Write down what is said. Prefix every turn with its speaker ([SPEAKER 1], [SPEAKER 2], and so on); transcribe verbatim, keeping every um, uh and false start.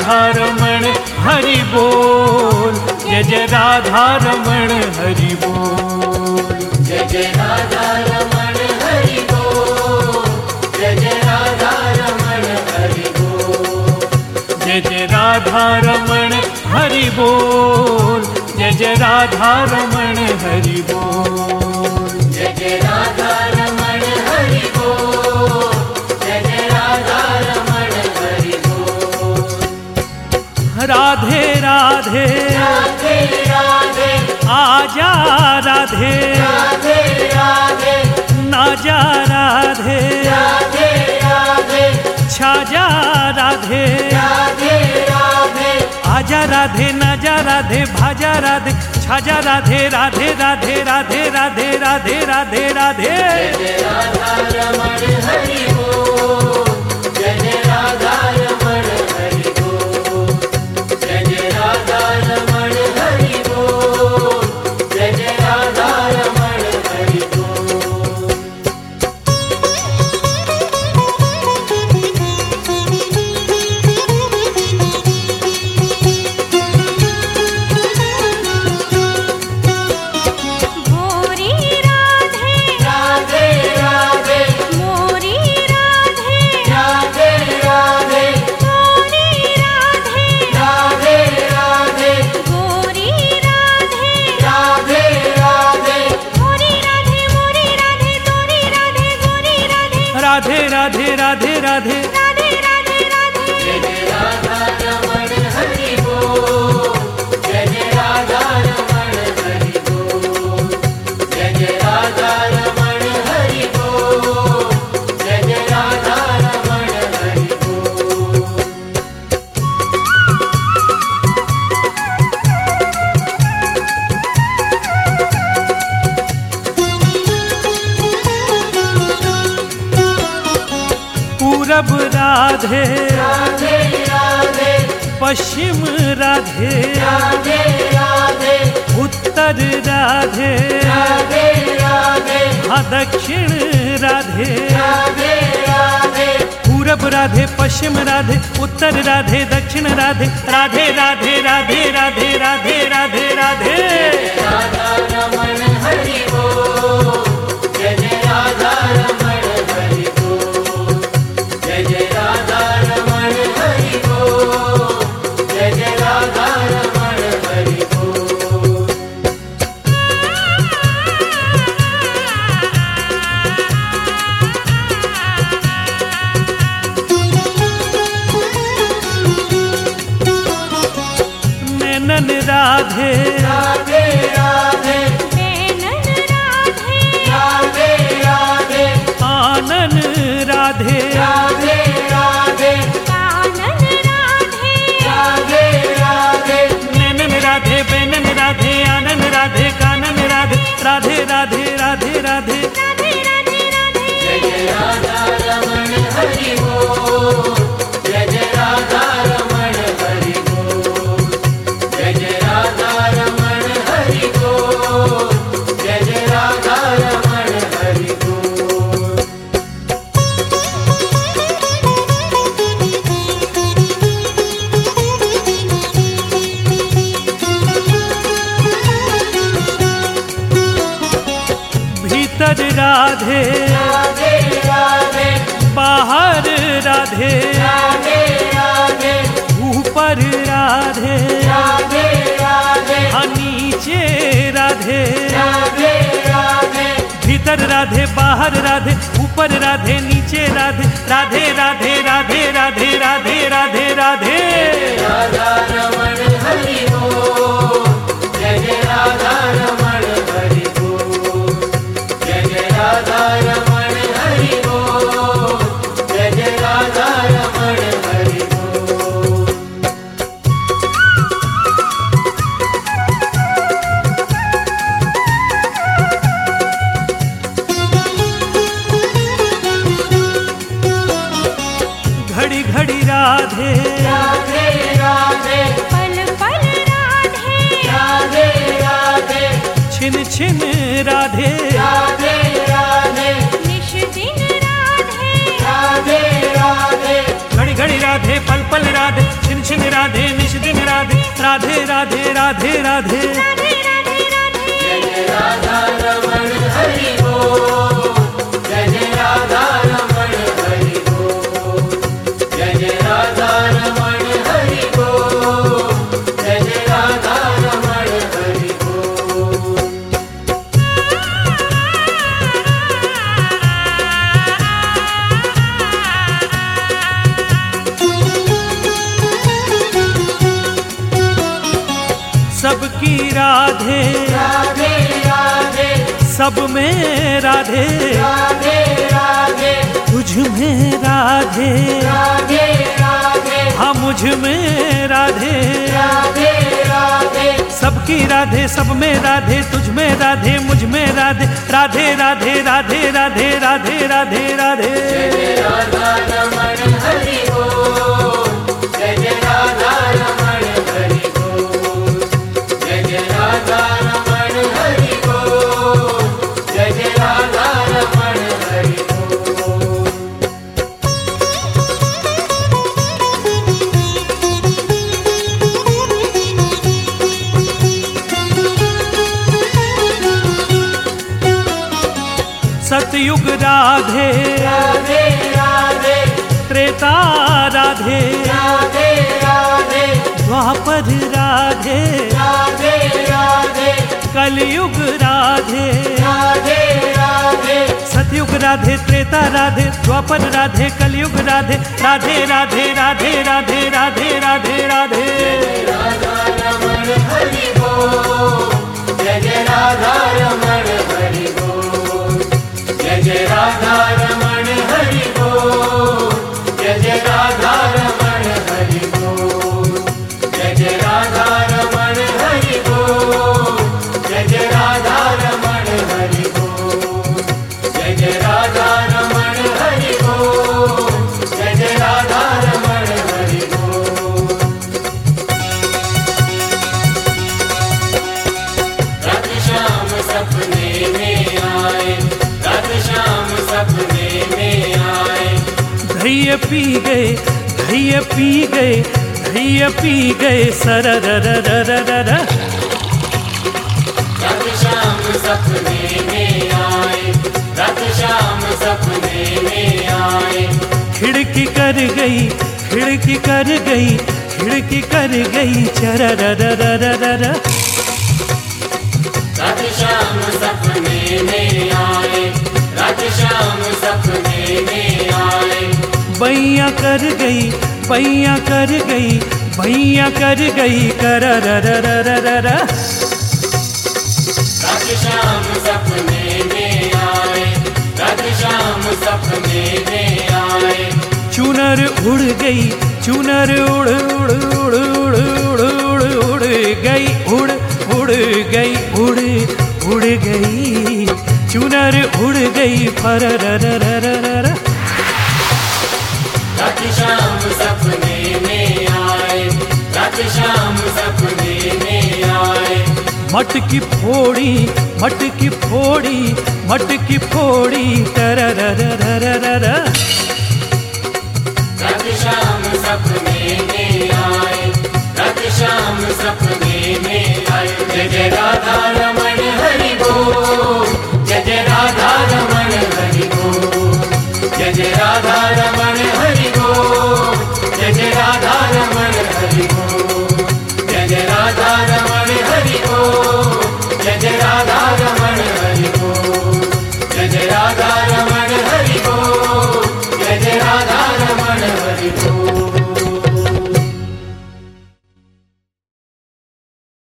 [SPEAKER 1] राधा रमण हरि बोल, जय जय राधा रमण हरि बोल,
[SPEAKER 2] जय जय राधा रमण हरि बोल, जय जय राधा रमण हरि बोल,
[SPEAKER 1] जय जय राधा रमण हरि बोल, जय जय राधा रमण हरि बोल,
[SPEAKER 2] जय जय राधा रमण हरि बोल, जय जय राधा रमण हरि बोल।
[SPEAKER 1] राधे राधे
[SPEAKER 2] राधे राधे
[SPEAKER 1] आजा राधे,
[SPEAKER 2] राधे राधे
[SPEAKER 1] ना जा राधे,
[SPEAKER 2] राधे राधे
[SPEAKER 1] छाजा राधे,
[SPEAKER 2] राधे राधे
[SPEAKER 1] आजा राधे, ना जा राधे, भाजा राधे, छाजा राधे, राधे राधे राधे राधे राधे राधे राधे।
[SPEAKER 2] जय जय राधा रमण हरि बोल, जय जय राधा रमण हरि बोल, जय जय राधा रमण हरि बोल, जय जय राधा रमण हरि बोल।
[SPEAKER 3] गोरी राधे
[SPEAKER 2] राधे राधे
[SPEAKER 3] मोरी राधे
[SPEAKER 2] राधे राधे
[SPEAKER 3] गोरी राधे
[SPEAKER 2] राधे राधे
[SPEAKER 3] गोरी राधे
[SPEAKER 2] राधे राधे
[SPEAKER 3] मोरी राधे मोरी राधे तोरी राधे गोरी राधे
[SPEAKER 1] राधे राधे राधे राधे
[SPEAKER 3] राधे राधे राधे।
[SPEAKER 2] जय जय राधा रमण हरि बोल, जय जय राधा रमण हरि बोल, जय जय राधा रमण हरि बोल, जय जय राधा रमण हरि बोल।
[SPEAKER 1] पूरब राधे
[SPEAKER 2] राधे राधे
[SPEAKER 1] पश्चिम राधे,
[SPEAKER 2] राधे राधे
[SPEAKER 1] उत्तर राधे,
[SPEAKER 2] राधे राधे
[SPEAKER 1] हाँ दक्षिण राधे,
[SPEAKER 2] राधे राधे
[SPEAKER 1] पूरब राधे पश्चिम राधे उत्तर राधे दक्षिण राधे, राधे राधे राधे राधे राधे राधे राधे।
[SPEAKER 2] राधा रमण हरि बोल, जय जय राधा रमण हरि बोल, जय जय राधा रमण हरि बोल, जय जय राधा रमण हरि बोल।
[SPEAKER 1] नैनन राधे
[SPEAKER 2] राधे राधे
[SPEAKER 3] नैनन राधे
[SPEAKER 2] राधे राधे
[SPEAKER 1] आनन राधे,
[SPEAKER 2] राधे राधे
[SPEAKER 3] कानन राधे
[SPEAKER 2] राधे राधे
[SPEAKER 1] नैनन राधे बैनन राधे आनन राधे कानन राधे, राधे राधे राधे राधे।
[SPEAKER 3] राधे राधे राधे।
[SPEAKER 2] जय जय राधा रमण हरि बोल, जय जय राधा रमण हरि बोल, जय जय राधा रमण हरि बोल, जय जय राधा रमण हरि बोल।
[SPEAKER 1] भीतर राधे
[SPEAKER 2] राधे राधे
[SPEAKER 1] बाहर राधे,
[SPEAKER 2] राधे राधे
[SPEAKER 1] ऊपर राधे,
[SPEAKER 2] राधे राधे
[SPEAKER 1] हाँ नीचे राधे,
[SPEAKER 2] राधे राधे
[SPEAKER 1] भीतर राधे बाहर राधे ऊपर राधे नीचे राधे, राधे राधे राधे राधे राधे राधे राधे।
[SPEAKER 2] राधा रमण हरि बोल, जय जय राधा रमण हरि बोल, जय जय राधा रमण हरि बोल, जय जय राधा रमण हरि बोल।
[SPEAKER 1] घड़ी घड़ी राधे
[SPEAKER 2] राधे राधे
[SPEAKER 3] पल पल राधे
[SPEAKER 2] राधे राधे
[SPEAKER 1] छिन छिन राधे,
[SPEAKER 2] राधे राधे
[SPEAKER 3] निश दिन राधे
[SPEAKER 2] राधे राधे
[SPEAKER 1] घड़ी घड़ी घड़ी राधे पल पल राधे छिन छिन राधे निश दिन राधे राधे राधे राधे राधे
[SPEAKER 3] राधे राधे राधे
[SPEAKER 2] जय जय राधा रमण हरि बोल, जय जय राधा रमण हरि बोल, जय जय राधा रमण हरि बोल, जय जय राधा रमण हरि बोल।
[SPEAKER 1] सबकी राधे
[SPEAKER 2] राधे राधे
[SPEAKER 1] सब में राधे
[SPEAKER 2] राधे राधे
[SPEAKER 1] तुझ में राधे
[SPEAKER 2] राधे राधे
[SPEAKER 1] हाँ मुझ में राधे
[SPEAKER 2] राधे राधे
[SPEAKER 1] सबकी राधे सब में राधे तुझ में राधे मुझ में राधे राधे राधे राधे राधे राधे राधे राधे
[SPEAKER 2] जय जय राधा रमण हरि बोल, जय जय राधा रमण हरि बोल, जय जय राधा रमण हरि बोल, जय जय राधा रमण हरि बोल।
[SPEAKER 1] सतयुग राधे
[SPEAKER 2] राधे राधे
[SPEAKER 1] त्रेता राधे
[SPEAKER 2] राधे राधे
[SPEAKER 1] द्वापर राधे
[SPEAKER 2] राधे राधे
[SPEAKER 1] कलयुग राधे
[SPEAKER 2] राधे राधे
[SPEAKER 1] सतयुग राधे त्रेता राधे द्वापर राधे कलयुग राधे राधे राधे राधे राधे राधे राधे राधे
[SPEAKER 2] राधा रमण हरि बोल, जय जय राधा रमण हरि बोल, जय जय राधा रमण हरि बोल, जय जय राधा रमण हरि बोल, जय जय राधा रमण हरि बोल, जय जय राधा रमण हरि बोल, जय जय राधा रमण हरि बोल, जय जय राधा रमण हरि बोल। राधे श्याम सपने में आए, राधे श्याम सपने में आए,
[SPEAKER 1] धैर्य पी गए धैर्य पी गए धैर्य पी गए सररररररर
[SPEAKER 2] राधे श्याम सपने में आए, राधे श्याम सपने में आए,
[SPEAKER 1] खिड़की कर गई खिड़की कर गई खिड़की कर गई चररररररर
[SPEAKER 2] राधे श्याम सपने में आए, राधे श्याम सपने में आए,
[SPEAKER 1] बैया कर गई बैया कर गई बैया कर गई कररररररर
[SPEAKER 2] राधे श्याम सपने में आए, राधे श्याम सपने में आए,
[SPEAKER 1] चुनर उड़ गई चुनर उड़ उड़ उड़ उड़ उड़ उड़ उड़ गई उड़ उड़ गई उड़ उड़ गई चुनर उड़ गई फररररररर
[SPEAKER 2] राधे श्याम सपने में आए, राधे श्याम सपने में आए,
[SPEAKER 1] मटकी फोड़ी मटकी फोड़ी मटकी फोड़ी तररररररर
[SPEAKER 2] राधे श्याम सपने में आए, राधे श्याम सपने में आए, जय जय राधा रमण हरि बोल।